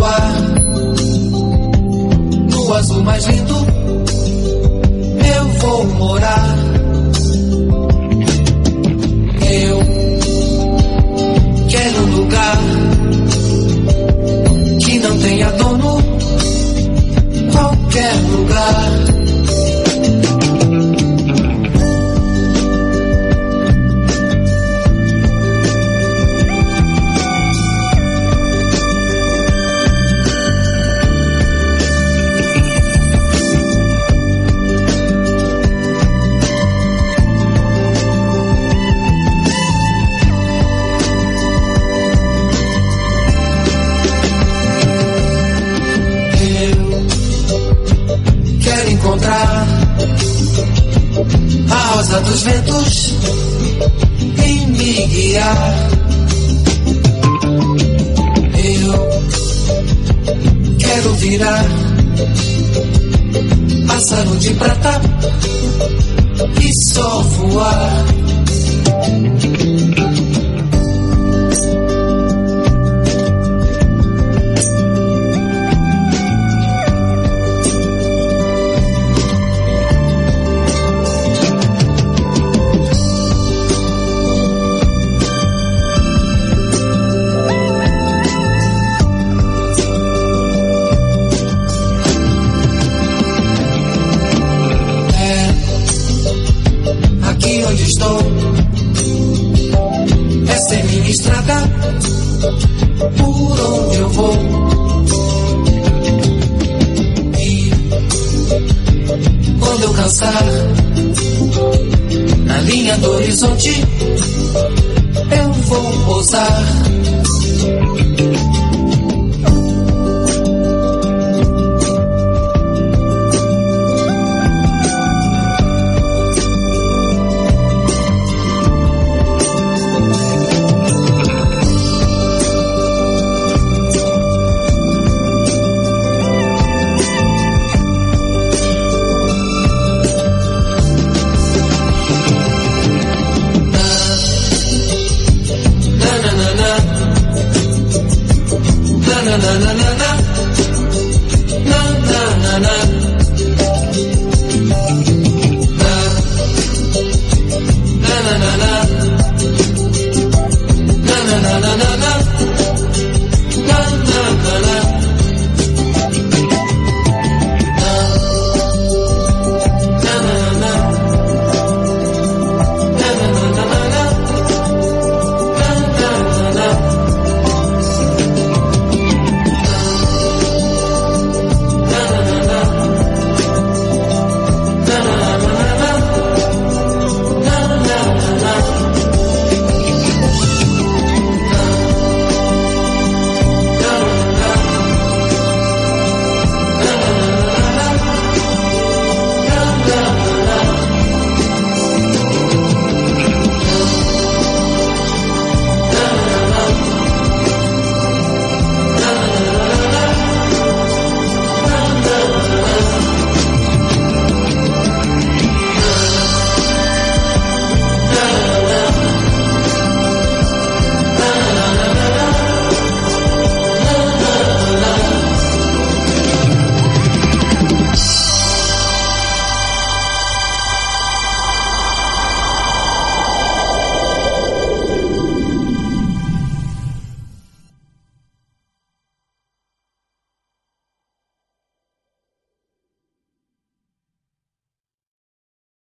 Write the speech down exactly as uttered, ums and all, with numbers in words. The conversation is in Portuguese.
voar no azul mais lindo. Eu vou morar. Eu quero um lugar que não tenha dono. Qualquer lugar. Encontrar a rosa dos ventos em me guiar. Eu quero virar pássaro de prata e só voar. Onde estou é ser minha estrada, por onde eu vou. E quando eu cansar, na linha do horizonte, eu vou pousar. Na na na na na na na na na na.